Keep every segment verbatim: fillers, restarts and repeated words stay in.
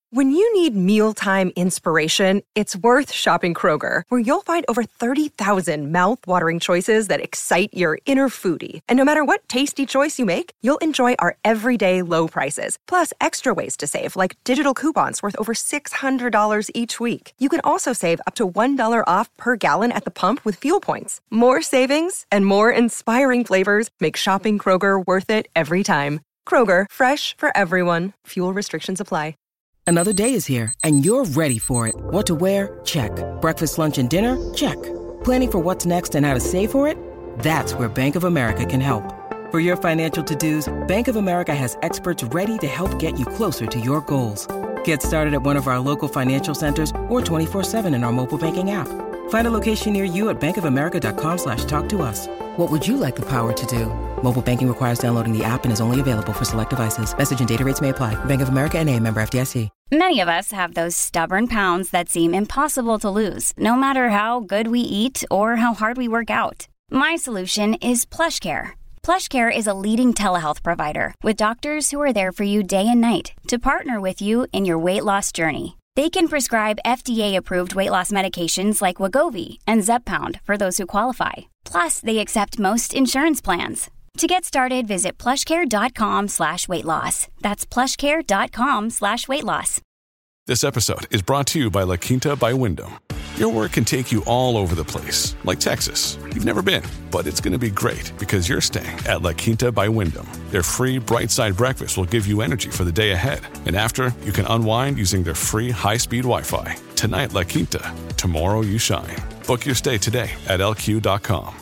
When you need mealtime inspiration, it's worth shopping Kroger, where you'll find over thirty thousand mouth-watering choices that excite your inner foodie. And no matter what tasty choice you make, you'll enjoy our everyday low prices, plus extra ways to save, like digital coupons worth over six hundred dollars each week. You can also save up to one dollar off per gallon at the pump with fuel points. More savings and more inspiring flavors make shopping Kroger worth it every time. Kroger, fresh for everyone. Fuel restrictions apply. Another day is here, and you're ready for it. What to wear? Check. Breakfast, lunch, and dinner? Check. Planning for what's next and how to save for it? That's where Bank of America can help. For your financial to-dos, Bank of America has experts ready to help get you closer to your goals. Get started at one of our local financial centers or twenty-four seven in our mobile banking app. Find a location near you at bankofamerica.com slash talk to us. What would you like the power to do? Mobile banking requires downloading the app and is only available for select devices. Message and data rates may apply. Bank of America N A, member F D I C. Many of us have those stubborn pounds that seem impossible to lose, no matter how good we eat or how hard we work out. My solution is PlushCare. PlushCare is a leading telehealth provider with doctors who are there for you day and night to partner with you in your weight loss journey. They can prescribe F D A-approved weight loss medications like Wegovy and Zepbound for those who qualify. Plus, they accept most insurance plans. To get started, visit plushcare.com slash weight loss. That's plushcare.com slash weight loss. This episode is brought to you by La Quinta by Wyndham. Your work can take you all over the place, like Texas. You've never been, but it's going to be great because you're staying at La Quinta by Wyndham. Their free Bright Side breakfast will give you energy for the day ahead. And after, you can unwind using their free high-speed Wi-Fi. Tonight, La Quinta. Tomorrow, you shine. Book your stay today at L Q dot com.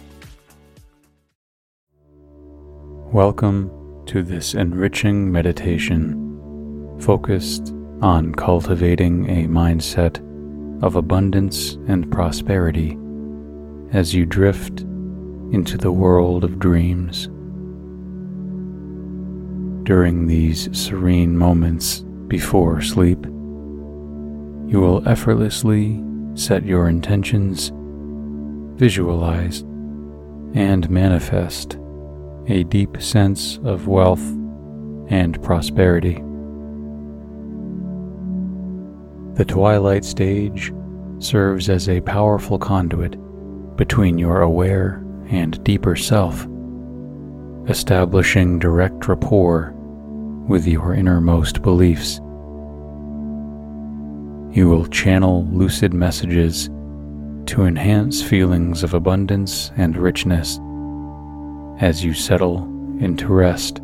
Welcome to this enriching meditation focused on cultivating a mindset of abundance and prosperity as you drift into the world of dreams. During these serene moments before sleep, you will effortlessly set your intentions, visualize, and manifest a deep sense of wealth and prosperity. The twilight stage serves as a powerful conduit between your aware and deeper self, establishing direct rapport with your innermost beliefs. You will channel lucid messages to enhance feelings of abundance and richness as you settle into rest.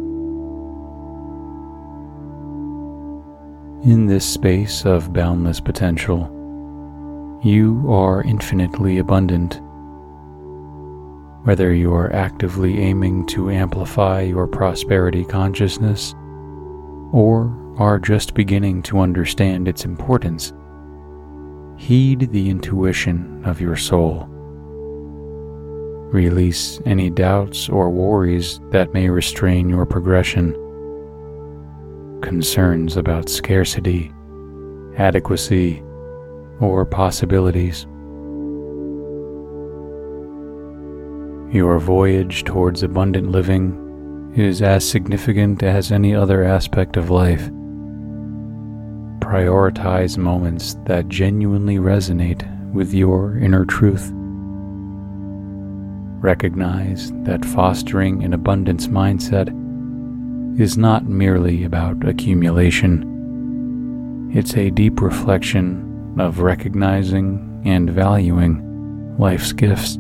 In this space of boundless potential, you are infinitely abundant. Whether you are actively aiming to amplify your prosperity consciousness or are just beginning to understand its importance, heed the intuition of your soul. Release any doubts or worries that may restrain your progression. Concerns about scarcity, adequacy, or possibilities. Your voyage towards abundant living is as significant as any other aspect of life. Prioritize moments that genuinely resonate with your inner truth. Recognize that fostering an abundance mindset is not merely about accumulation. It's a deep reflection of recognizing and valuing life's gifts.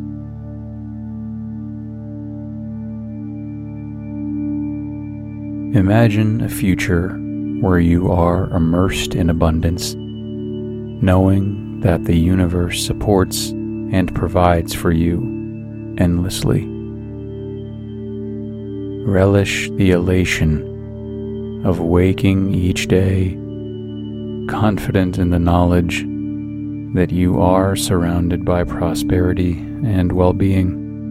Imagine a future where you are immersed in abundance, knowing that the universe supports and provides for you endlessly. Relish the elation of waking each day, confident in the knowledge that you are surrounded by prosperity and well-being.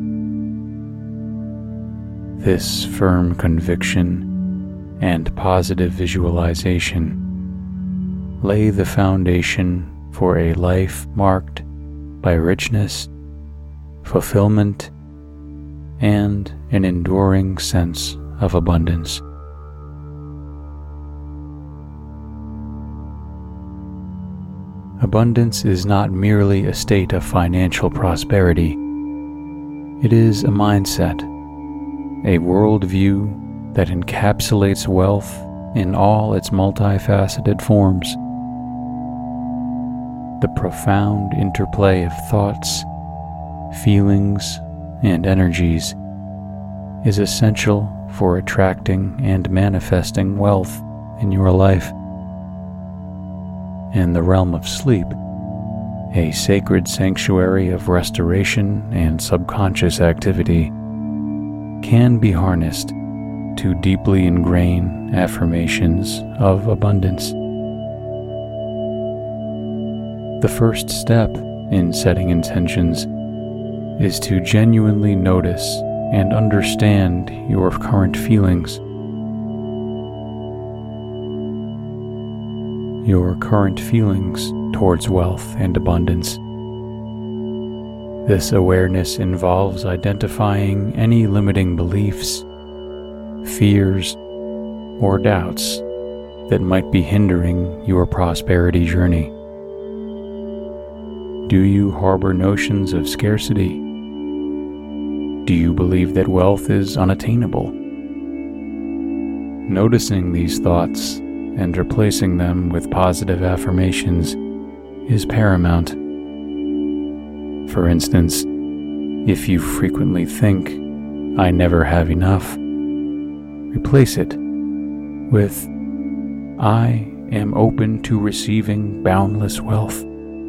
This firm conviction and positive visualization lay the foundation for a life marked by richness, fulfillment, and an enduring sense of abundance. Abundance is not merely a state of financial prosperity. It is a mindset, a worldview that encapsulates wealth in all its multifaceted forms. The profound interplay of thoughts, feelings, and energies is essential for attracting and manifesting wealth in your life. In the realm of sleep, a sacred sanctuary of restoration and subconscious activity can be harnessed to deeply ingrain affirmations of abundance. The first step in setting intentions is to genuinely notice and understand your current feelings. Your current feelings towards wealth and abundance. This awareness involves identifying any limiting beliefs, fears, or doubts that might be hindering your prosperity journey. Do you harbor notions of scarcity? Do you believe that wealth is unattainable? Noticing these thoughts and replacing them with positive affirmations is paramount. For instance, if you frequently think, "I never have enough," replace it with, "I am open to receiving boundless wealth."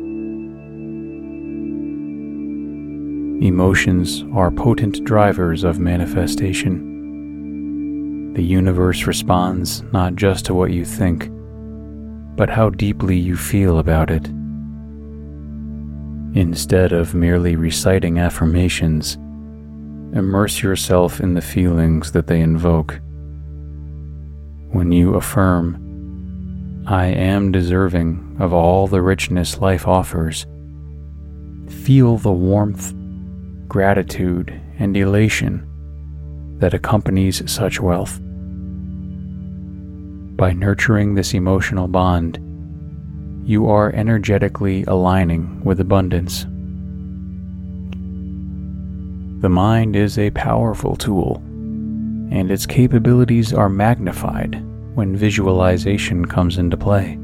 Emotions are potent drivers of manifestation. The universe responds not just to what you think, but how deeply you feel about it. Instead of merely reciting affirmations, immerse yourself in the feelings that they invoke. When you affirm, "I am deserving of all the richness life offers," feel the warmth, gratitude, and elation that accompanies such wealth. By nurturing this emotional bond, you are energetically aligning with abundance. The mind is a powerful tool, and its capabilities are magnified when visualization comes into play.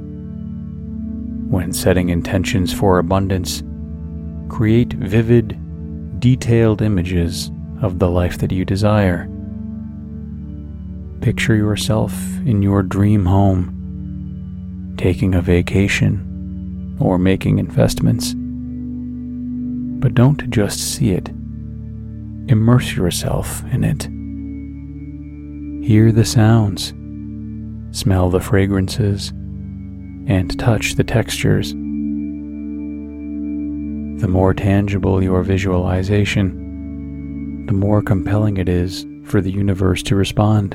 When setting intentions for abundance, create vivid, detailed images of the life that you desire. Picture yourself in your dream home, taking a vacation or making investments. But don't just see it. Immerse yourself in it. Hear the sounds, smell the fragrances, and touch the textures. The more tangible your visualization, the more compelling it is for the universe to respond.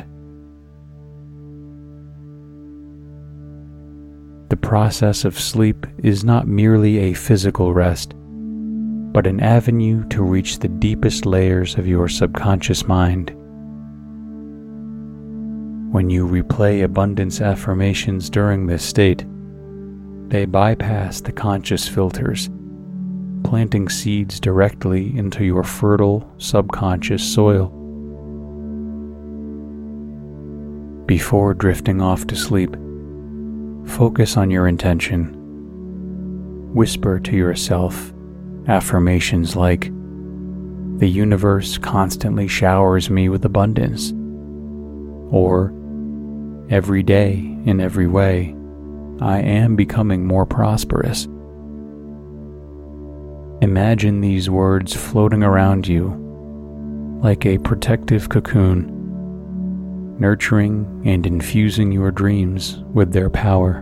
The process of sleep is not merely a physical rest, but an avenue to reach the deepest layers of your subconscious mind. When you replay abundance affirmations during this state, they bypass the conscious filters, planting seeds directly into your fertile subconscious soil. Before drifting off to sleep, focus on your intention. Whisper to yourself affirmations like, "The universe constantly showers me with abundance," or, "Every day, in every way, I am becoming more prosperous." Imagine these words floating around you like a protective cocoon, nurturing and infusing your dreams with their power.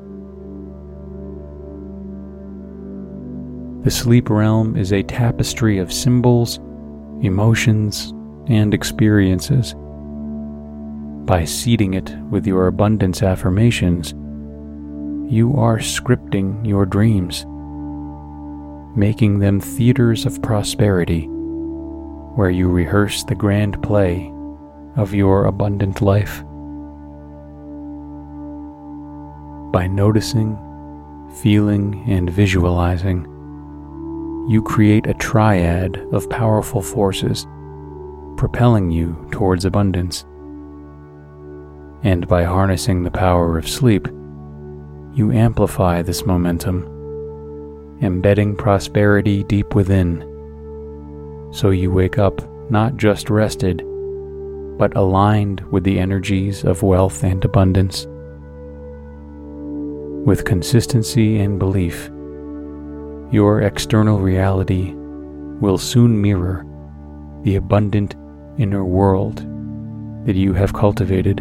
The sleep realm is a tapestry of symbols, emotions, and experiences. By seeding it with your abundance affirmations, you are scripting your dreams, making them theaters of prosperity, where you rehearse the grand play of your abundant life. By noticing, feeling and visualizing, you create a triad of powerful forces propelling you towards abundance. And by harnessing the power of sleep, you amplify this momentum, embedding prosperity deep within, so you wake up not just rested, but aligned with the energies of wealth and abundance. With consistency and belief, your external reality will soon mirror the abundant inner world that you have cultivated.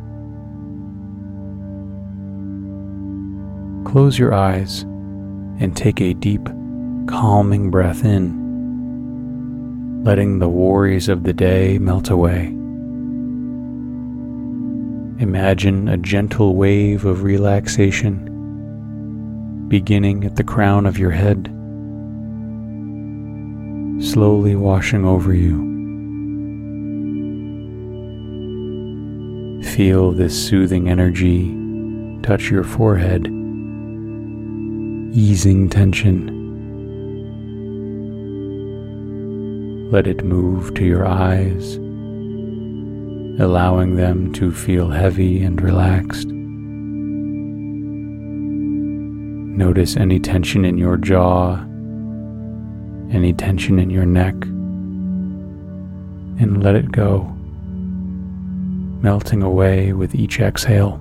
Close your eyes and take a deep, calming breath in, letting the worries of the day melt away. Imagine a gentle wave of relaxation beginning at the crown of your head, slowly washing over you. Feel this soothing energy touch your forehead, easing tension. Let it move to your eyes, allowing them to feel heavy and relaxed. Notice any tension in your jaw, any tension in your neck, and let it go, melting away with each exhale.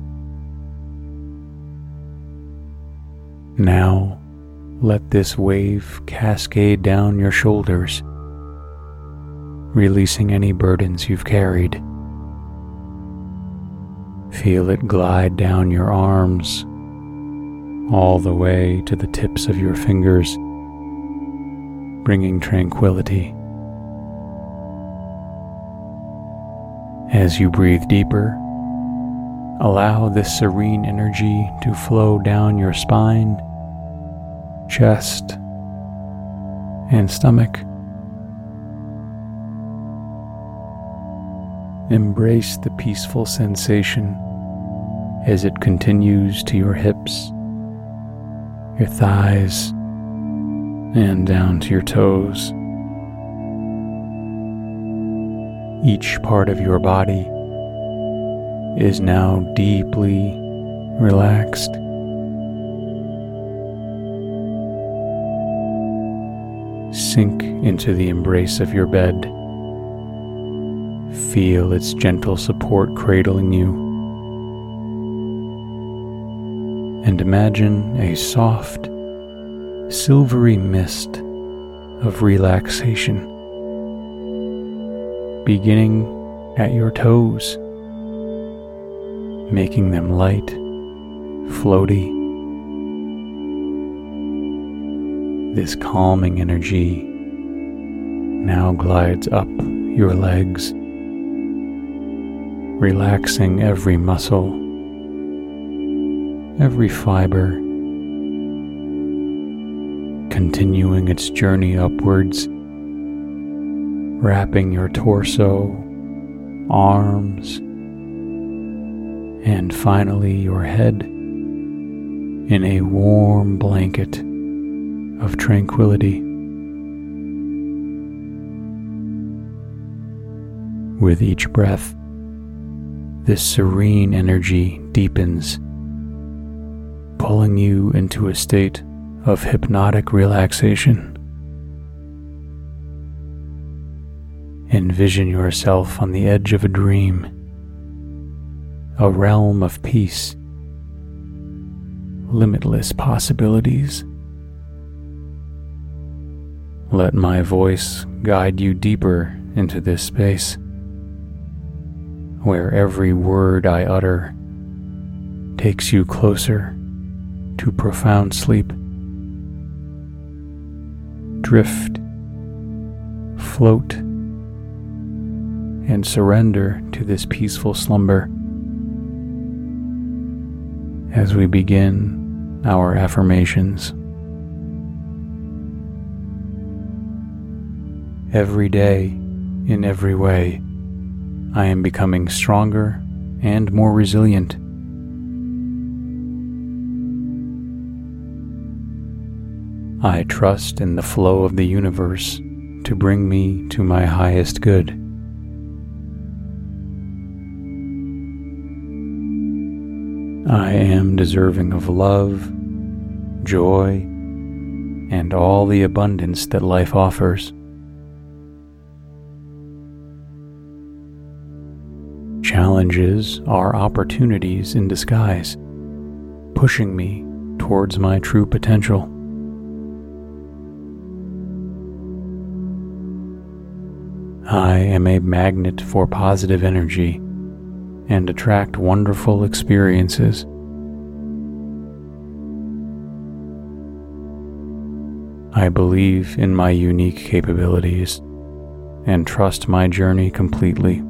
Now, let this wave cascade down your shoulders, releasing any burdens you've carried. Feel it glide down your arms, all the way to the tips of your fingers, bringing tranquility. As you breathe deeper, allow this serene energy to flow down your spine, chest, and stomach. Embrace the peaceful sensation as it continues to your hips, your thighs, and down to your toes. Each part of your body is now deeply relaxed. Sink into the embrace of your bed. Feel its gentle support cradling you. And imagine a soft, silvery mist of relaxation, beginning at your toes, making them light, floaty. This calming energy now glides up your legs, relaxing every muscle, every fiber, continuing its journey upwards, wrapping your torso, arms, and finally your head in a warm blanket of tranquility. With each breath, this serene energy deepens, pulling you into a state of hypnotic relaxation. Envision yourself on the edge of a dream, a realm of peace, limitless possibilities. Let my voice guide you deeper into this space, where every word I utter takes you closer to profound sleep. Drift, float, and surrender to this peaceful slumber as we begin our affirmations. Every day, in every way, I am becoming stronger and more resilient. I trust in the flow of the universe to bring me to my highest good. I am deserving of love, joy, and all the abundance that life offers. Challenges are opportunities in disguise, pushing me towards my true potential. I am a magnet for positive energy and attract wonderful experiences. I believe in my unique capabilities and trust my journey completely.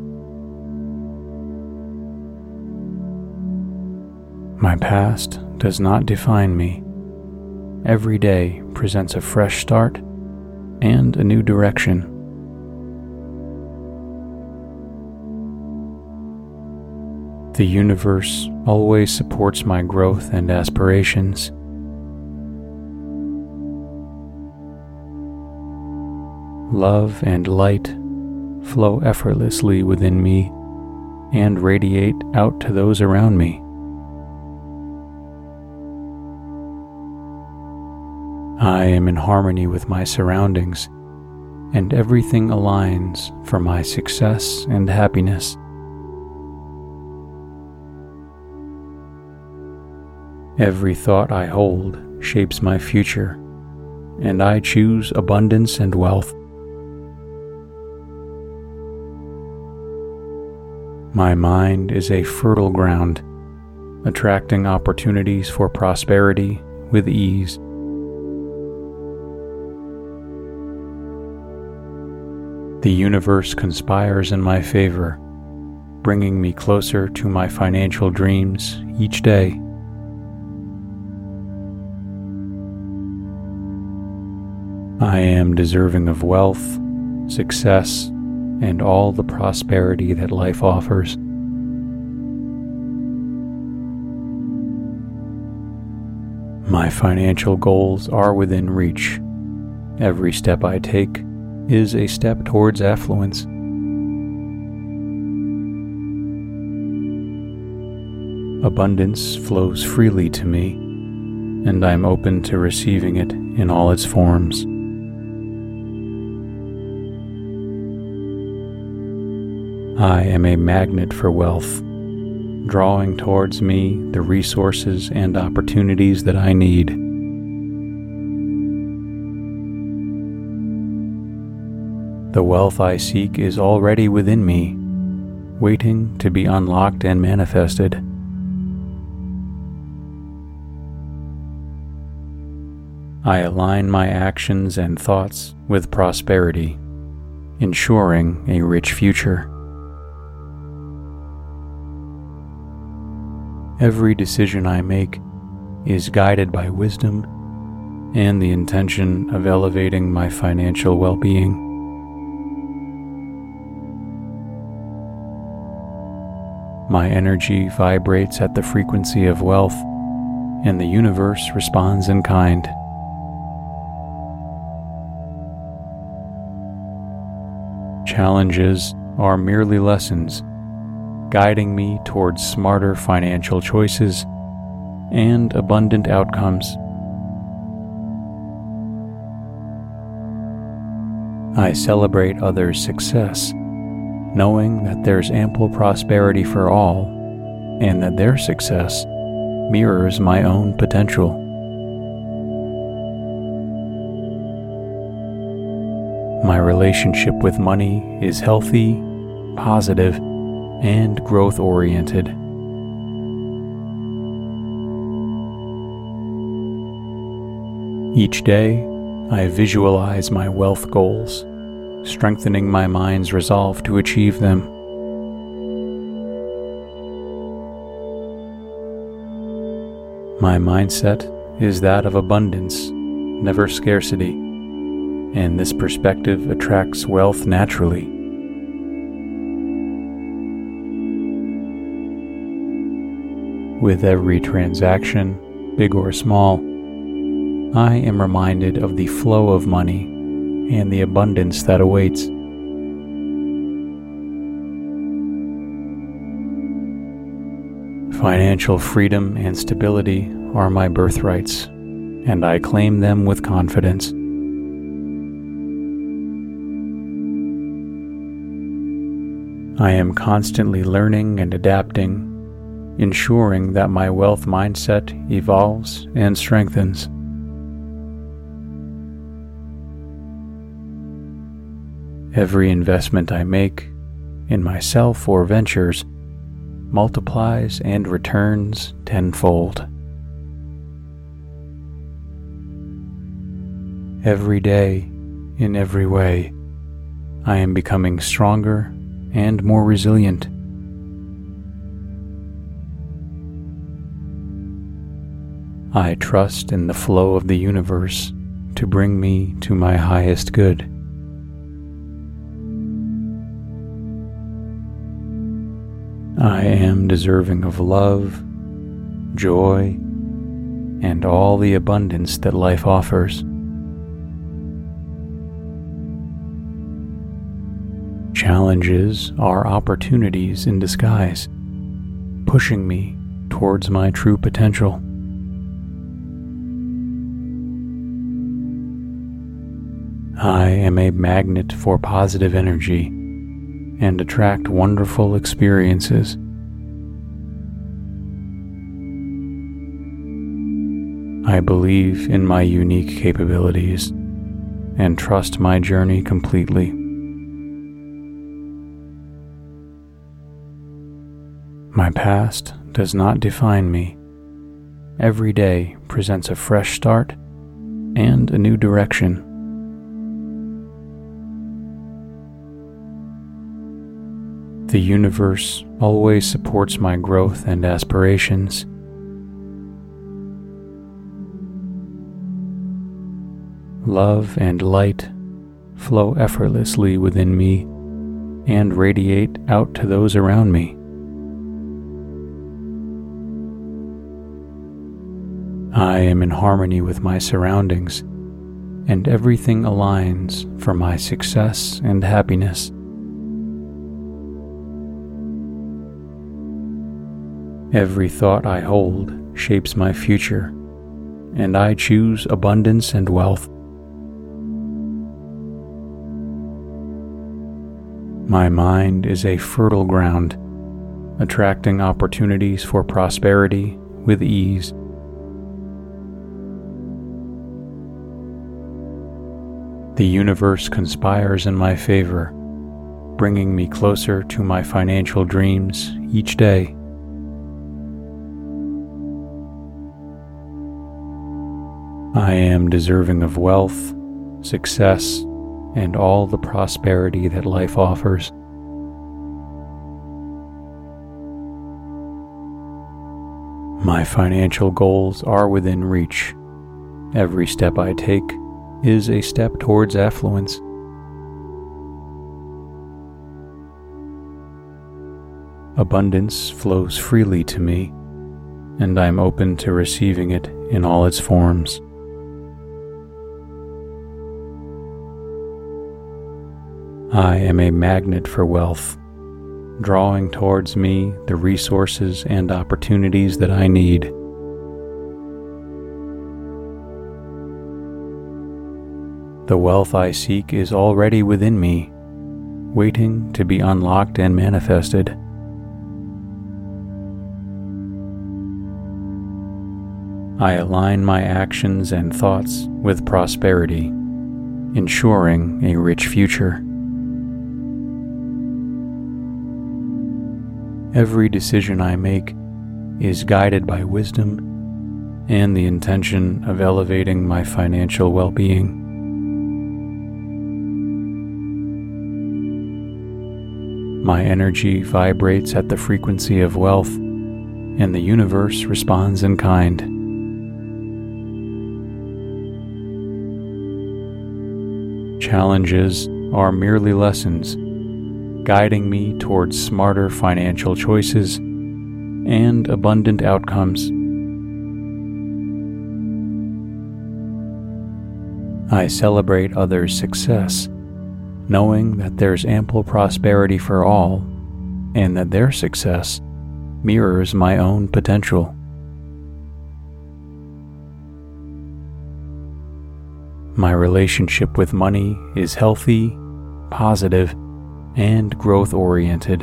My past does not define me. Every day presents a fresh start and a new direction. The universe always supports my growth and aspirations. Love and light flow effortlessly within me and radiate out to those around me. I am in harmony with my surroundings, and everything aligns for my success and happiness. Every thought I hold shapes my future, and I choose abundance and wealth. My mind is a fertile ground, attracting opportunities for prosperity with ease. The universe conspires in my favor, bringing me closer to my financial dreams each day. I am deserving of wealth, success, and all the prosperity that life offers. My financial goals are within reach. Every step I take is a step towards affluence. Abundance flows freely to me, and I'm open to receiving it in all its forms. I am a magnet for wealth, drawing towards me the resources and opportunities that I need. The wealth I seek is already within me, waiting to be unlocked and manifested. I align my actions and thoughts with prosperity, ensuring a rich future. Every decision I make is guided by wisdom and the intention of elevating my financial well-being. My energy vibrates at the frequency of wealth, and the universe responds in kind. Challenges are merely lessons, guiding me towards smarter financial choices and abundant outcomes. I celebrate others' success, knowing that there's ample prosperity for all, and that their success mirrors my own potential. My relationship with money is healthy, positive, and growth-oriented. Each day, I visualize my wealth goals, strengthening my mind's resolve to achieve them. My mindset is that of abundance, never scarcity, and this perspective attracts wealth naturally. With every transaction, big or small, I am reminded of the flow of money and the abundance that awaits. Financial freedom and stability are my birthrights, and I claim them with confidence. I am constantly learning and adapting, ensuring that my wealth mindset evolves and strengthens. Every investment I make, in myself or ventures, multiplies and returns tenfold. Every day, in every way, I am becoming stronger and more resilient. I trust in the flow of the universe to bring me to my highest good. I am deserving of love, joy, and all the abundance that life offers. Challenges are opportunities in disguise, pushing me towards my true potential. I am a magnet for positive energy and attract wonderful experiences. I believe in my unique capabilities and trust my journey completely. My past does not define me. Every day presents a fresh start and a new direction. The universe always supports my growth and aspirations. Love and light flow effortlessly within me and radiate out to those around me. I am in harmony with my surroundings, and everything aligns for my success and happiness. Every thought I hold shapes my future, and I choose abundance and wealth. My mind is a fertile ground, attracting opportunities for prosperity with ease. The universe conspires in my favor, bringing me closer to my financial dreams each day. I am deserving of wealth, success, and all the prosperity that life offers. My financial goals are within reach. Every step I take is a step towards affluence. Abundance flows freely to me, and I'm open to receiving it in all its forms. I am a magnet for wealth, drawing towards me the resources and opportunities that I need. The wealth I seek is already within me, waiting to be unlocked and manifested. I align my actions and thoughts with prosperity, ensuring a rich future. Every decision I make is guided by wisdom and the intention of elevating my financial well-being. My energy vibrates at the frequency of wealth, and the universe responds in kind. Challenges are merely lessons, guiding me towards smarter financial choices and abundant outcomes. I celebrate others' success, knowing that there's ample prosperity for all and that their success mirrors my own potential. My relationship with money is healthy, positive, and growth-oriented.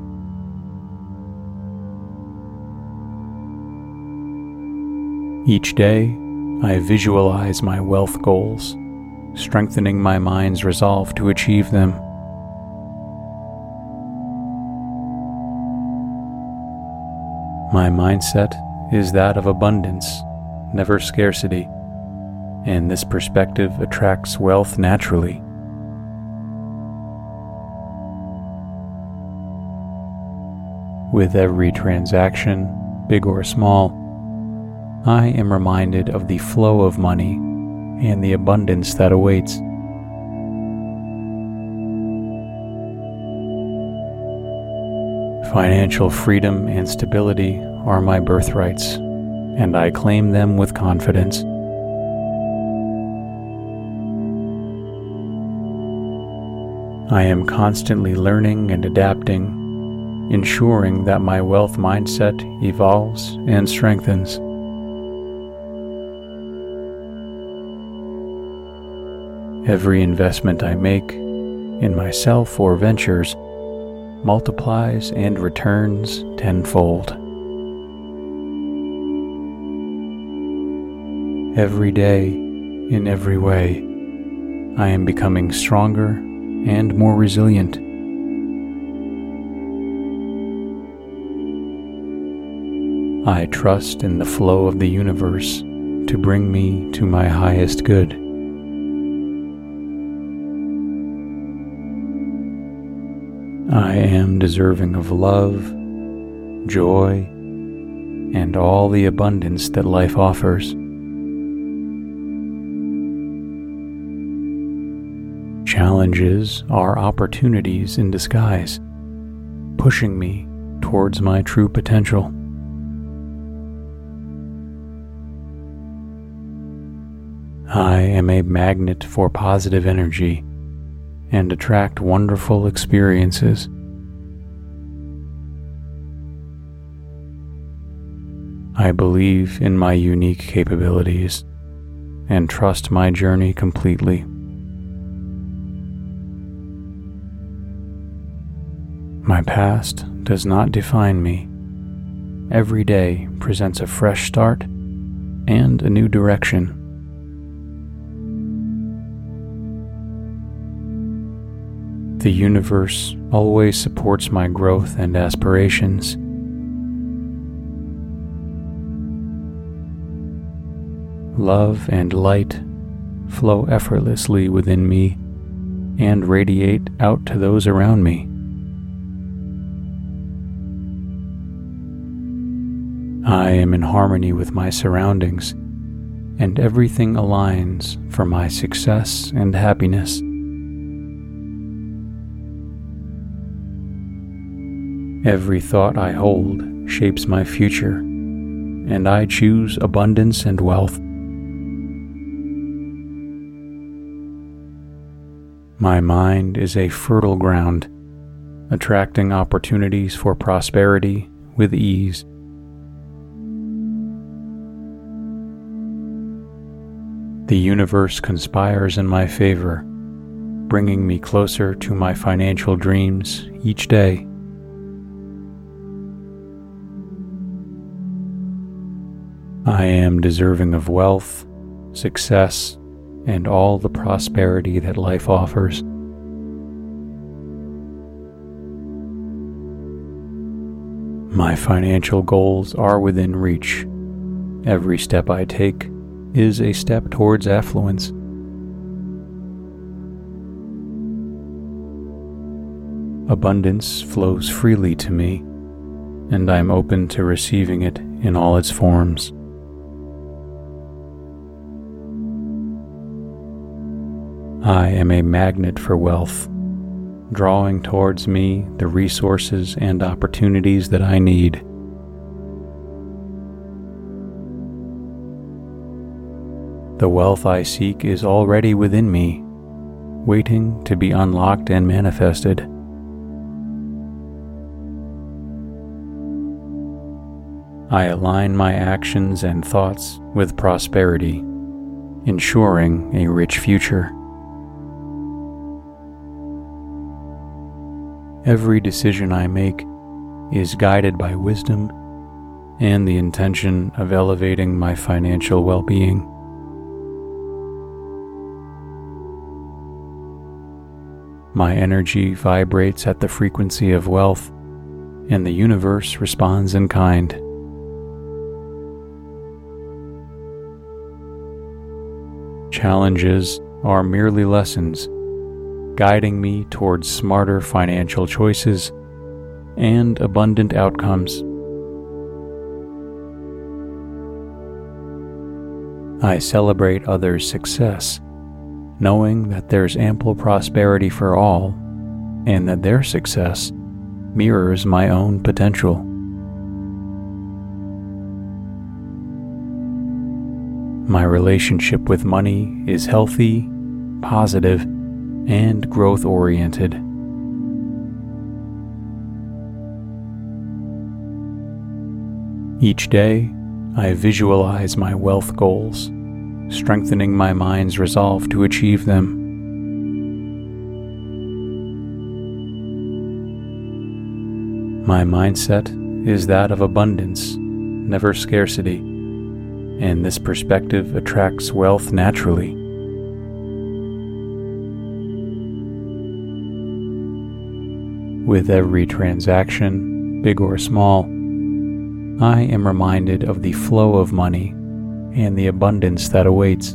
Each day, I visualize my wealth goals, strengthening my mind's resolve to achieve them. My mindset is that of abundance, never scarcity, and this perspective attracts wealth naturally. With every transaction, big or small, I am reminded of the flow of money and the abundance that awaits. Financial freedom and stability are my birthrights, and I claim them with confidence. I am constantly learning and adapting, ensuring that my wealth mindset evolves and strengthens. Every investment I make, in myself or ventures, multiplies and returns tenfold. Every day, in every way, I am becoming stronger and more resilient. I trust in the flow of the universe to bring me to my highest good. I am deserving of love, joy, and all the abundance that life offers. Challenges are opportunities in disguise, pushing me towards my true potential. I am a magnet for positive energy and attract wonderful experiences. I believe in my unique capabilities and trust my journey completely. My past does not define me. Every day presents a fresh start and a new direction. The universe always supports my growth and aspirations. Love and light flow effortlessly within me and radiate out to those around me. I am in harmony with my surroundings, and everything aligns for my success and happiness. Every thought I hold shapes my future, and I choose abundance and wealth. My mind is a fertile ground, attracting opportunities for prosperity with ease. The universe conspires in my favor, bringing me closer to my financial dreams each day. I am deserving of wealth, success, and all the prosperity that life offers. My financial goals are within reach. Every step I take is a step towards affluence. Abundance flows freely to me, and I am open to receiving it in all its forms. I am a magnet for wealth, drawing towards me the resources and opportunities that I need. The wealth I seek is already within me, waiting to be unlocked and manifested. I align my actions and thoughts with prosperity, ensuring a rich future. Every decision I make is guided by wisdom and the intention of elevating my financial well-being. My energy vibrates at the frequency of wealth, and the universe responds in kind. Challenges are merely lessons, guiding me towards smarter financial choices and abundant outcomes. I celebrate others' success, knowing that there's ample prosperity for all and that their success mirrors my own potential. My relationship with money is healthy, positive, and growth-oriented. Each day, I visualize my wealth goals, strengthening my mind's resolve to achieve them. My mindset is that of abundance, never scarcity, and this perspective attracts wealth naturally. With every transaction, big or small, I am reminded of the flow of money and the abundance that awaits.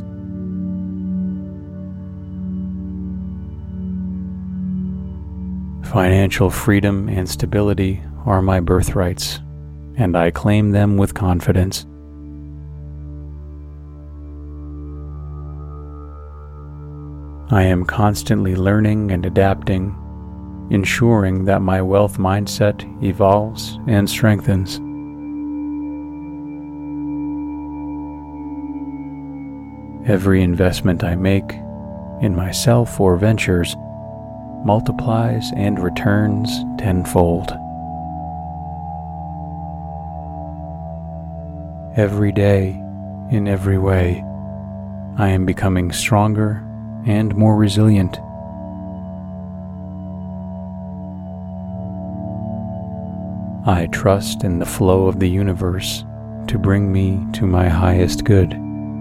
Financial freedom and stability are my birthrights, and I claim them with confidence. I am constantly learning and adapting, ensuring that my wealth mindset evolves and strengthens. Every investment I make, in myself or ventures, multiplies and returns tenfold. Every day, in every way, I am becoming stronger and more resilient. I trust in the flow of the universe to bring me to my highest good.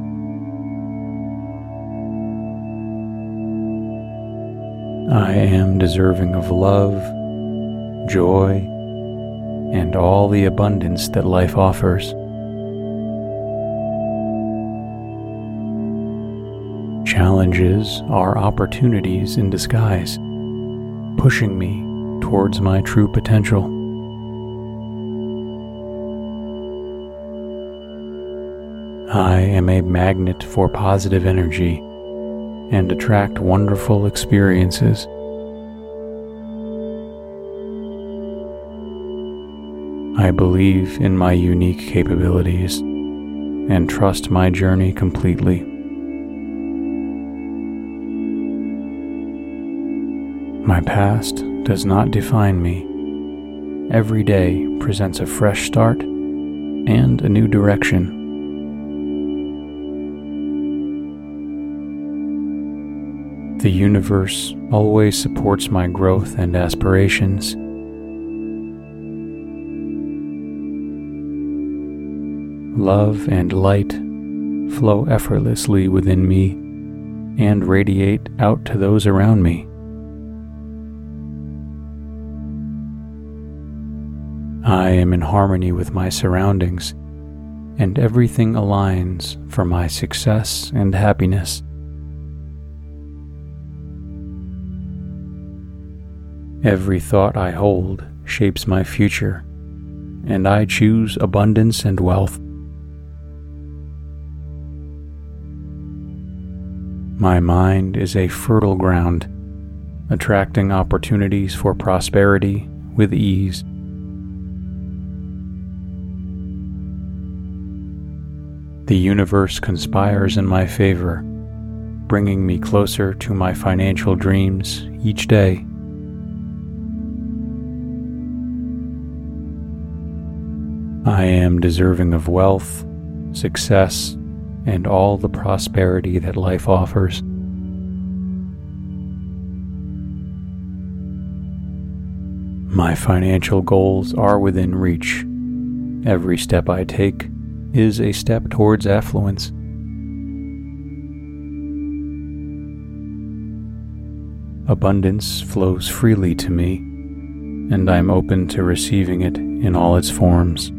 I am deserving of love, joy, and all the abundance that life offers. Challenges are opportunities in disguise, pushing me towards my true potential. I am a magnet for positive energy and attract wonderful experiences. I believe in my unique capabilities and trust my journey completely. My past does not define me. Every day presents a fresh start and a new direction. The universe always supports my growth and aspirations. Love and light flow effortlessly within me and radiate out to those around me. I am in harmony with my surroundings, and everything aligns for my success and happiness. Every thought I hold shapes my future, and I choose abundance and wealth. My mind is a fertile ground, attracting opportunities for prosperity with ease. The universe conspires in my favor, bringing me closer to my financial dreams each day. I am deserving of wealth, success, and all the prosperity that life offers. My financial goals are within reach. Every step I take is a step towards affluence. Abundance flows freely to me, and I'm open to receiving it in all its forms.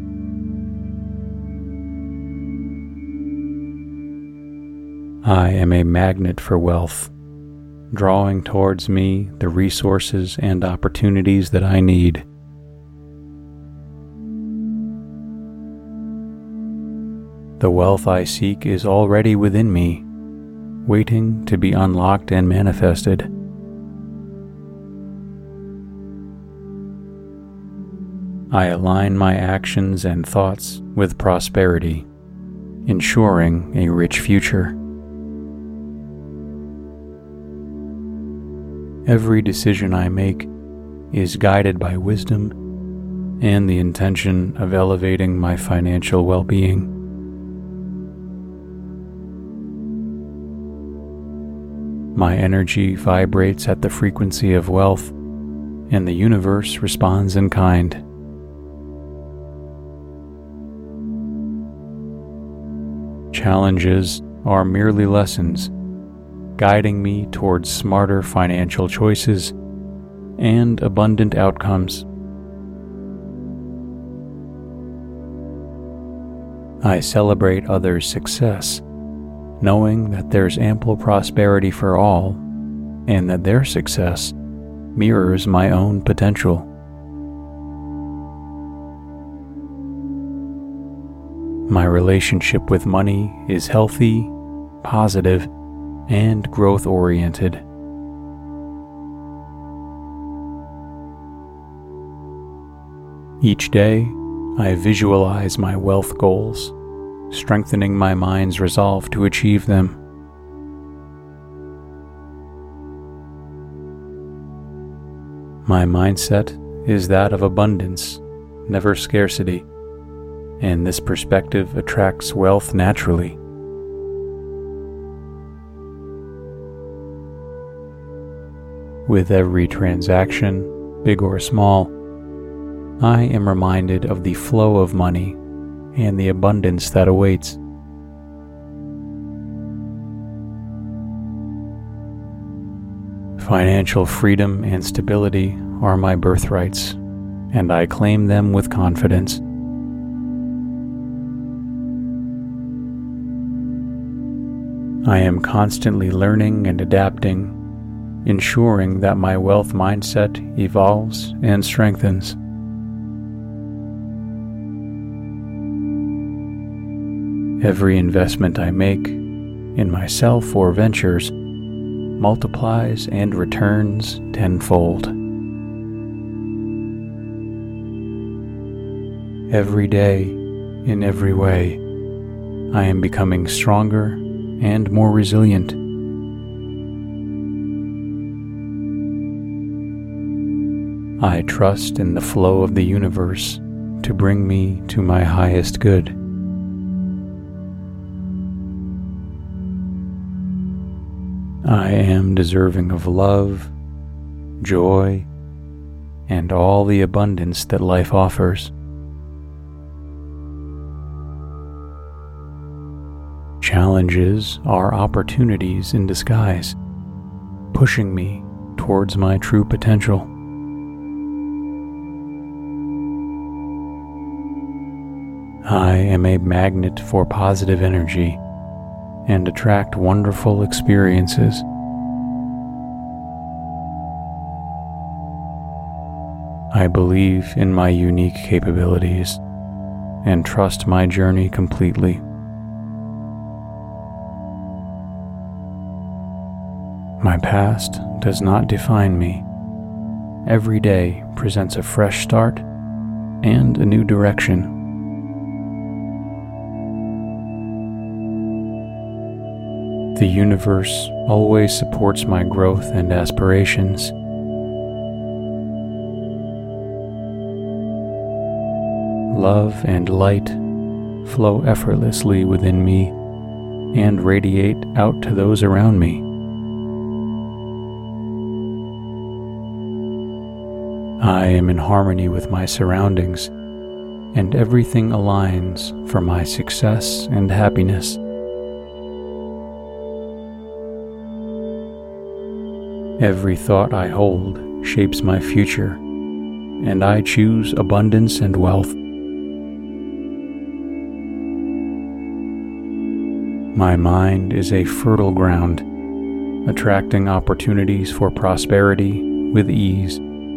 I am a magnet for wealth, drawing towards me the resources and opportunities that I need. The wealth I seek is already within me, waiting to be unlocked and manifested. I align my actions and thoughts with prosperity, ensuring a rich future. Every decision I make is guided by wisdom and the intention of elevating my financial well-being. My energy vibrates at the frequency of wealth, and the universe responds in kind. Challenges are merely lessons, guiding me towards smarter financial choices and abundant outcomes. I celebrate others' success, knowing that there's ample prosperity for all, and that their success mirrors my own potential. My relationship with money is healthy, positive, and growth-oriented. Each day, I visualize my wealth goals, strengthening my mind's resolve to achieve them. My mindset is that of abundance, never scarcity, and this perspective attracts wealth naturally. With every transaction, big or small, I am reminded of the flow of money and the abundance that awaits. Financial freedom and stability are my birthrights, and I claim them with confidence. I am constantly learning and adapting, ensuring that my wealth mindset evolves and strengthens. Every investment I make, in myself or ventures, multiplies and returns tenfold. Every day, in every way, I am becoming stronger and more resilient. I trust in the flow of the universe to bring me to my highest good. I am deserving of love, joy, and all the abundance that life offers. Challenges are opportunities in disguise, pushing me towards my true potential. I am a magnet for positive energy and attract wonderful experiences. I believe in my unique capabilities and trust my journey completely. My past does not define me. Every day presents a fresh start and a new direction. The universe always supports my growth and aspirations. Love and light flow effortlessly within me and radiate out to those around me. I am in harmony with my surroundings, and everything aligns for my success and happiness. Every thought I hold shapes my future, and I choose abundance and wealth. My mind is a fertile ground, attracting opportunities for prosperity with ease.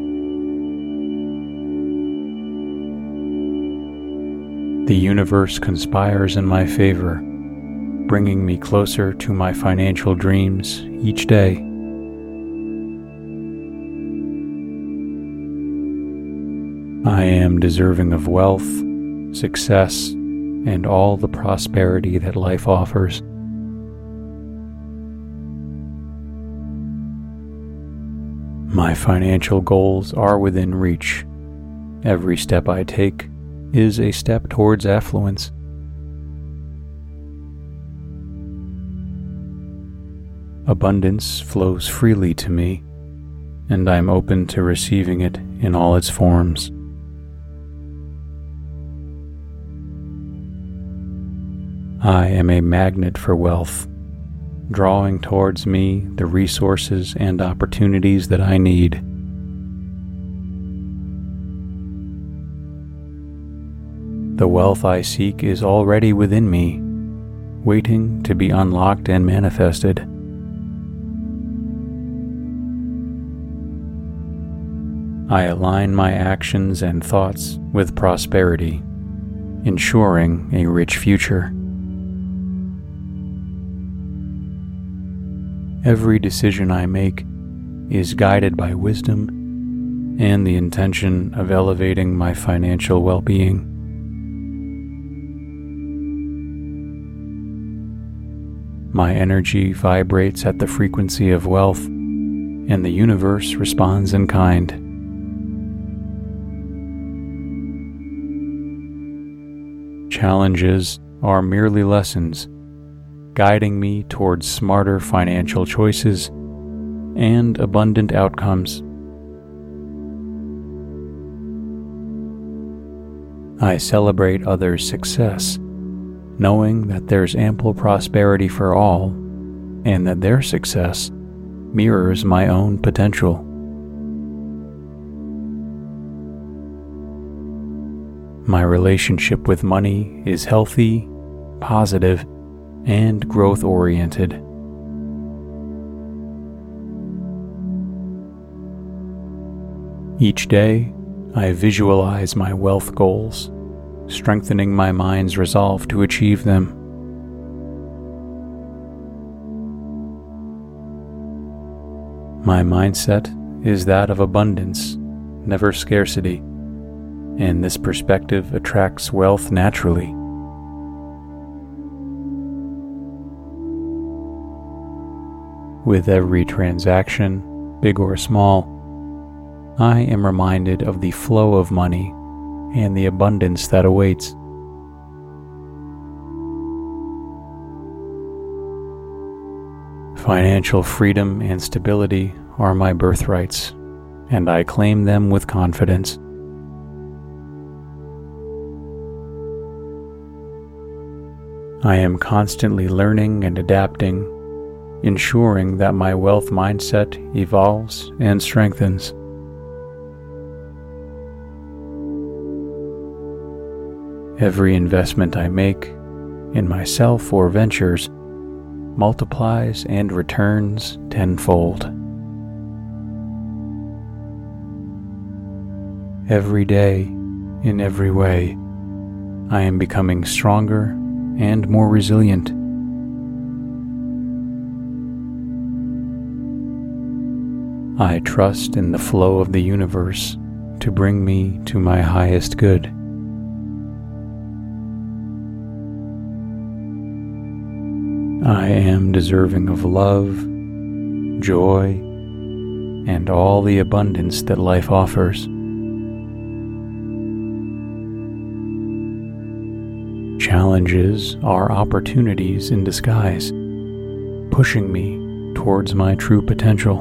The universe conspires in my favor, bringing me closer to my financial dreams each day. I am deserving of wealth, success, and all the prosperity that life offers. My financial goals are within reach. Every step I take is a step towards affluence. Abundance flows freely to me, and I'm open to receiving it in all its forms. I am a magnet for wealth, drawing towards me the resources and opportunities that I need. The wealth I seek is already within me, waiting to be unlocked and manifested. I align my actions and thoughts with prosperity, ensuring a rich future. Every decision I make is guided by wisdom and the intention of elevating my financial well-being. My energy vibrates at the frequency of wealth, and the universe responds in kind. Challenges are merely lessons, guiding me towards smarter financial choices and abundant outcomes. I celebrate others' success, knowing that there's ample prosperity for all and that their success mirrors my own potential. My relationship with money is healthy, positive, and growth-oriented. Each day, I visualize my wealth goals, strengthening my mind's resolve to achieve them. My mindset is that of abundance, never scarcity, and this perspective attracts wealth naturally. With every transaction, big or small, I am reminded of the flow of money and the abundance that awaits. Financial freedom and stability are my birthrights, and I claim them with confidence. I am constantly learning and adapting, ensuring that my wealth mindset evolves and strengthens. Every investment I make, in myself or ventures, multiplies and returns tenfold. Every day, in every way, I am becoming stronger and more resilient. I trust in the flow of the universe to bring me to my highest good. I am deserving of love, joy, and all the abundance that life offers. Challenges are opportunities in disguise, pushing me towards my true potential.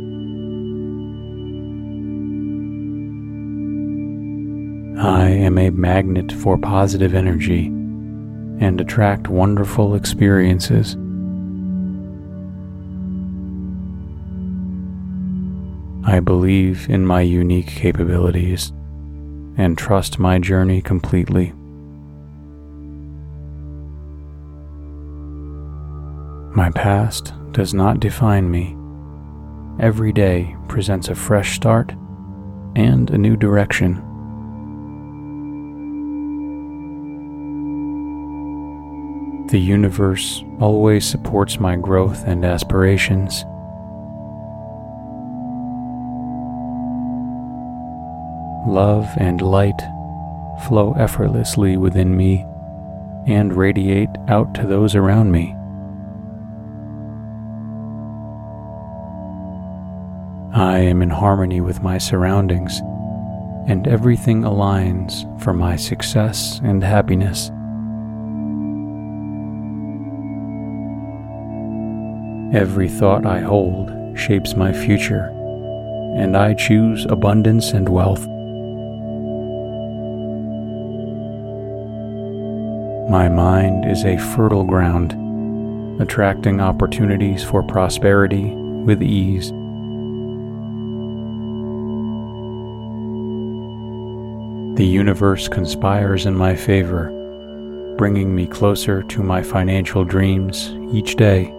I am a magnet for positive energy and attract wonderful experiences. I believe in my unique capabilities and trust my journey completely. My past does not define me. Every day presents a fresh start and a new direction. The universe always supports my growth and aspirations. Love and light flow effortlessly within me and radiate out to those around me. I am in harmony with my surroundings, and everything aligns for my success and happiness. Every thought I hold shapes my future, and I choose abundance and wealth. My mind is a fertile ground, attracting opportunities for prosperity with ease. The universe conspires in my favor, bringing me closer to my financial dreams each day.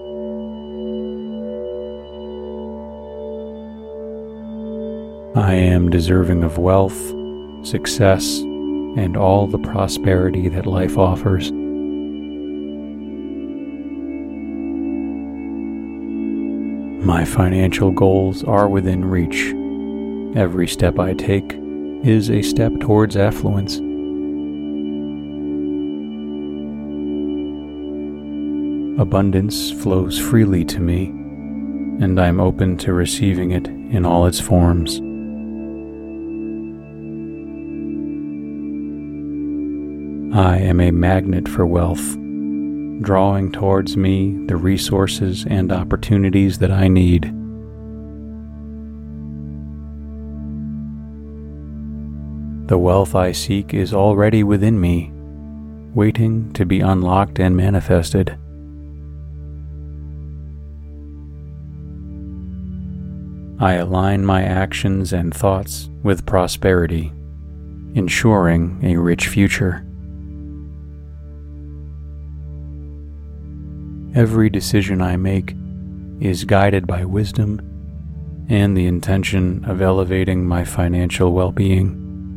I am deserving of wealth, success, and all the prosperity that life offers. My financial goals are within reach. Every step I take is a step towards affluence. Abundance flows freely to me, and I'm open to receiving it in all its forms. I am a magnet for wealth, drawing towards me the resources and opportunities that I need. The wealth I seek is already within me, waiting to be unlocked and manifested. I align my actions and thoughts with prosperity, ensuring a rich future. Every decision I make is guided by wisdom and the intention of elevating my financial well-being.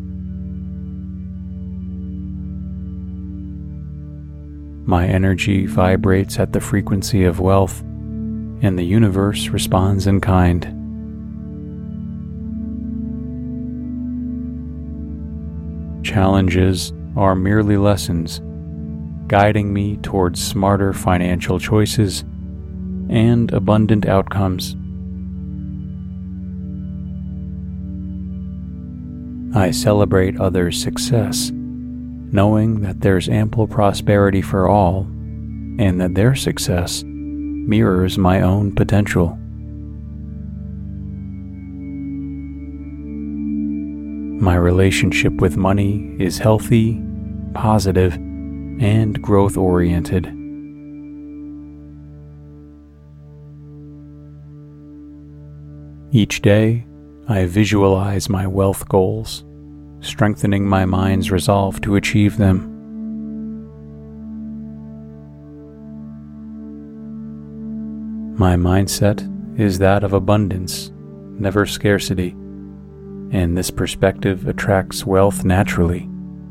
My energy vibrates at the frequency of wealth, and the universe responds in kind. Challenges are merely lessons, guiding me towards smarter financial choices and abundant outcomes. I celebrate others' success, knowing that there's ample prosperity for all, and that their success mirrors my own potential. My relationship with money is healthy, positive, and growth-oriented. Each day, I visualize my wealth goals, strengthening my mind's resolve to achieve them. My mindset is that of abundance, never scarcity, and this perspective attracts wealth naturally.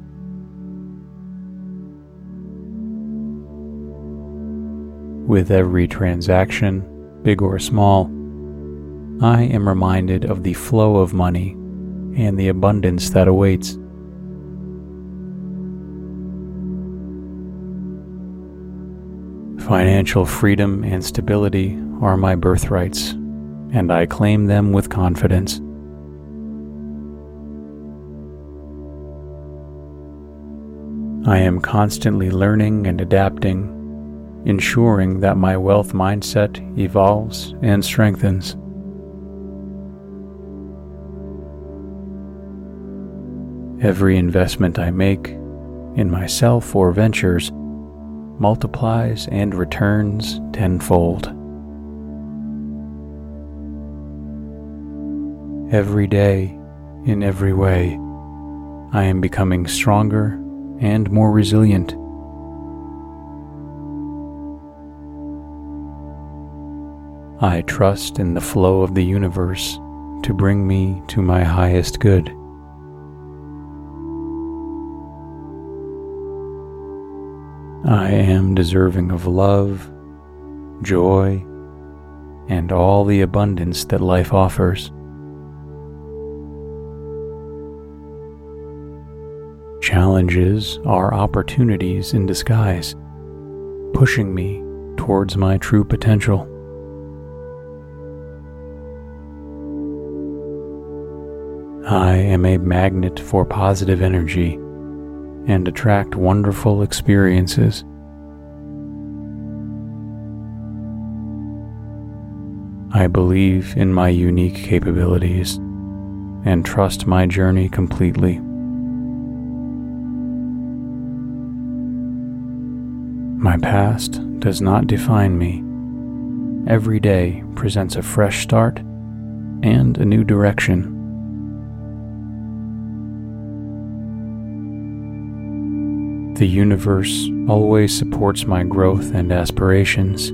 With every transaction, big or small, I am reminded of the flow of money and the abundance that awaits. Financial freedom and stability are my birthrights, and I claim them with confidence. I am constantly learning and adapting, ensuring that my wealth mindset evolves and strengthens. Every investment I make, in myself or ventures, multiplies and returns tenfold. Every day, in every way, I am becoming stronger and more resilient. I trust in the flow of the universe to bring me to my highest good. I am deserving of love, joy, and all the abundance that life offers. Challenges are opportunities in disguise, pushing me towards my true potential. I am a magnet for positive energy and attract wonderful experiences. I believe in my unique capabilities and trust my journey completely. My past does not define me. Every day presents a fresh start and a new direction. The universe always supports my growth and aspirations.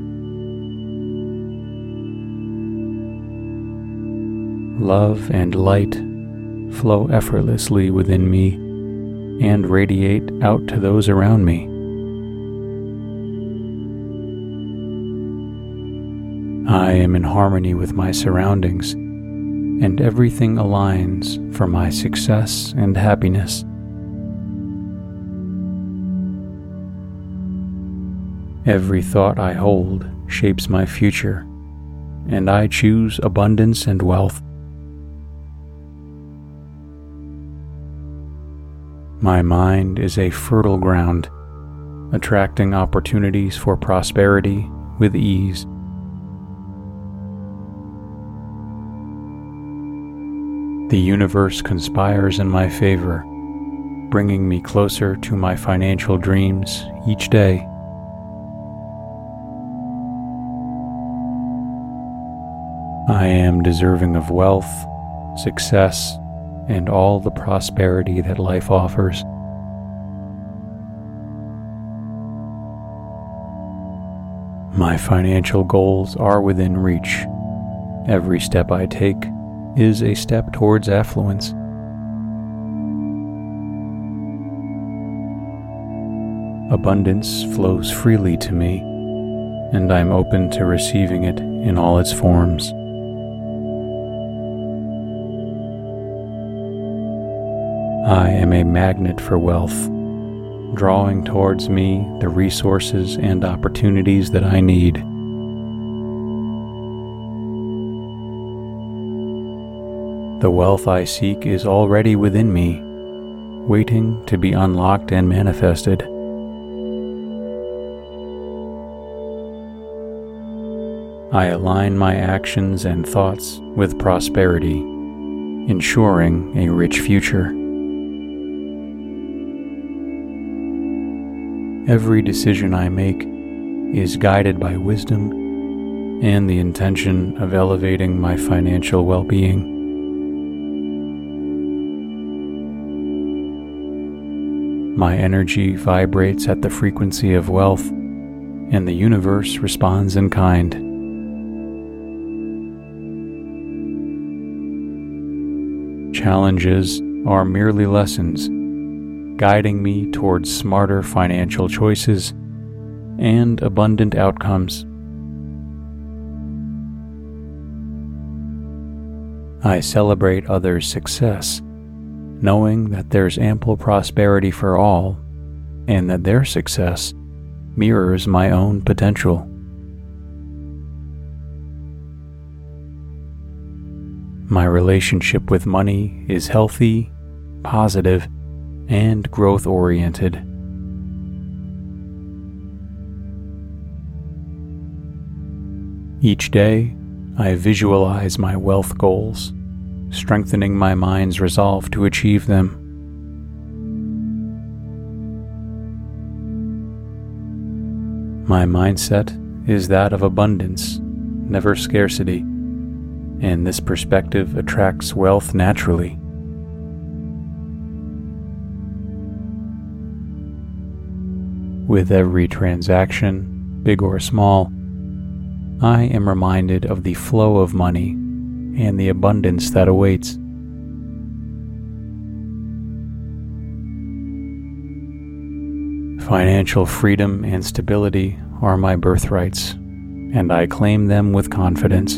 Love and light flow effortlessly within me and radiate out to those around me. I am in harmony with my surroundings, and everything aligns for my success and happiness. Every thought I hold shapes my future, and I choose abundance and wealth. My mind is a fertile ground, attracting opportunities for prosperity with ease. The universe conspires in my favor, bringing me closer to my financial dreams each day. I am deserving of wealth, success, and all the prosperity that life offers. My financial goals are within reach. Every step I take is a step towards affluence. Abundance flows freely to me, and I'm open to receiving it in all its forms. I am a magnet for wealth, drawing towards me the resources and opportunities that I need. The wealth I seek is already within me, waiting to be unlocked and manifested. I align my actions and thoughts with prosperity, ensuring a rich future. Every decision I make is guided by wisdom and the intention of elevating my financial well-being. My energy vibrates at the frequency of wealth, and the universe responds in kind. Challenges are merely lessons, guiding me towards smarter financial choices and abundant outcomes. I celebrate others' success, knowing that there's ample prosperity for all and that their success mirrors my own potential. My relationship with money is healthy, positive, and growth-oriented. Each day, I visualize my wealth goals, strengthening my mind's resolve to achieve them. My mindset is that of abundance, never scarcity, and this perspective attracts wealth naturally. With every transaction, big or small, I am reminded of the flow of money and the abundance that awaits. Financial freedom and stability are my birthrights, and I claim them with confidence.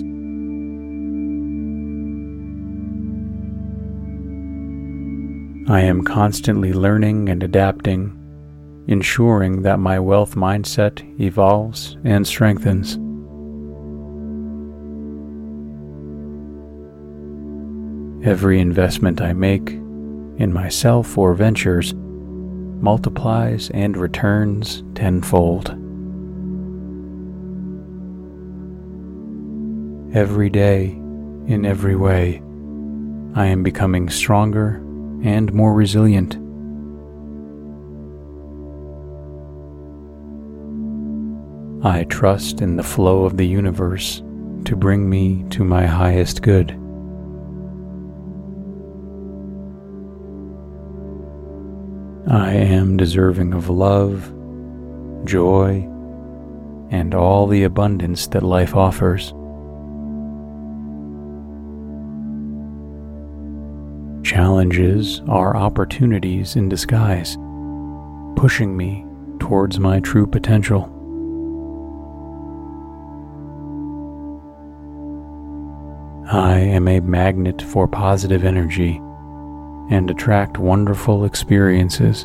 I am constantly learning and adapting, ensuring that my wealth mindset evolves and strengthens. Every investment I make, in myself or ventures, multiplies and returns tenfold. Every day, in every way, I am becoming stronger and more resilient. I trust in the flow of the universe to bring me to my highest good. I am deserving of love, joy, and all the abundance that life offers. Challenges are opportunities in disguise, pushing me towards my true potential. I am a magnet for positive energy and attract wonderful experiences.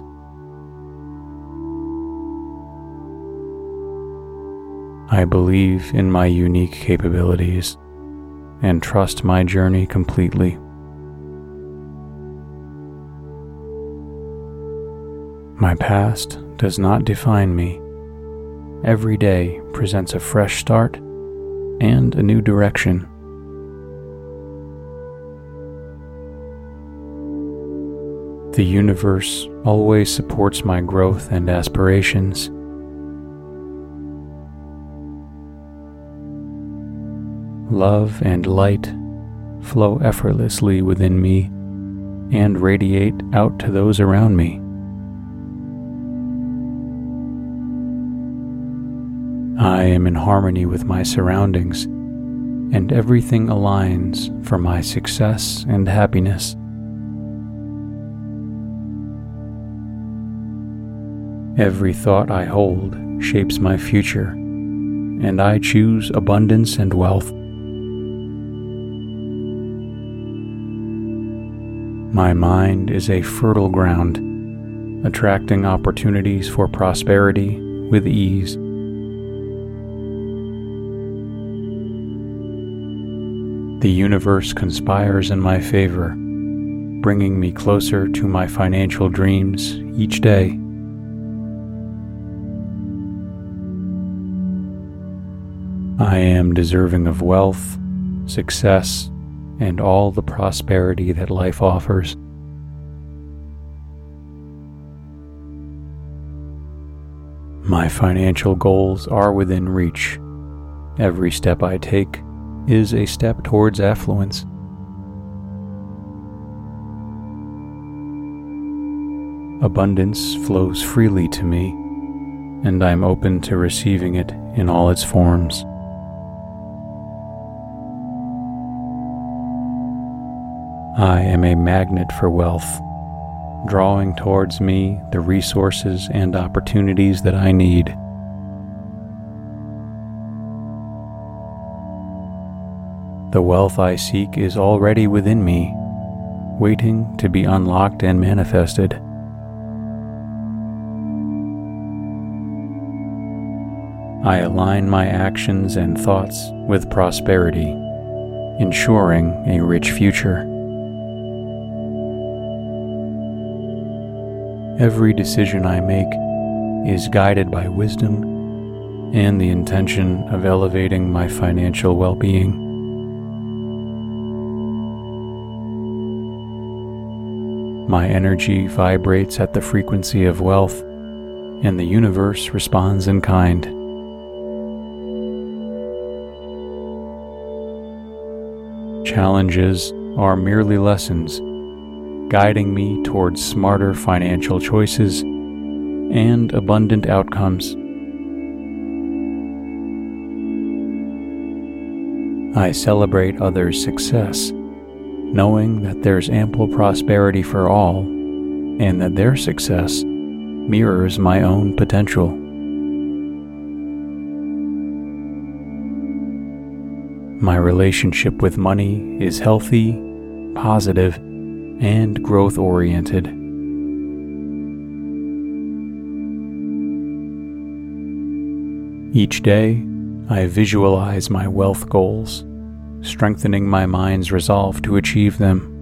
I believe in my unique capabilities and trust my journey completely. My past does not define me. Every day presents a fresh start and a new direction. The universe always supports my growth and aspirations. Love and light flow effortlessly within me and radiate out to those around me. I am in harmony with my surroundings, and everything aligns for my success and happiness. Every thought I hold shapes my future, and I choose abundance and wealth. My mind is a fertile ground, attracting opportunities for prosperity with ease. The universe conspires in my favor, bringing me closer to my financial dreams each day. I am deserving of wealth, success, and all the prosperity that life offers. My financial goals are within reach. Every step I take is a step towards affluence. Abundance flows freely to me, and I'm open to receiving it in all its forms. I am a magnet for wealth, drawing towards me the resources and opportunities that I need. The wealth I seek is already within me, waiting to be unlocked and manifested. I align my actions and thoughts with prosperity, ensuring a rich future. Every decision I make is guided by wisdom and the intention of elevating my financial well-being. My energy vibrates at the frequency of wealth, and the universe responds in kind. Challenges are merely lessons, guiding me towards smarter financial choices and abundant outcomes. I celebrate others' success, knowing that there's ample prosperity for all, and that their success mirrors my own potential. My relationship with money is healthy, positive, and growth-oriented. Each day, I visualize my wealth goals, strengthening my mind's resolve to achieve them.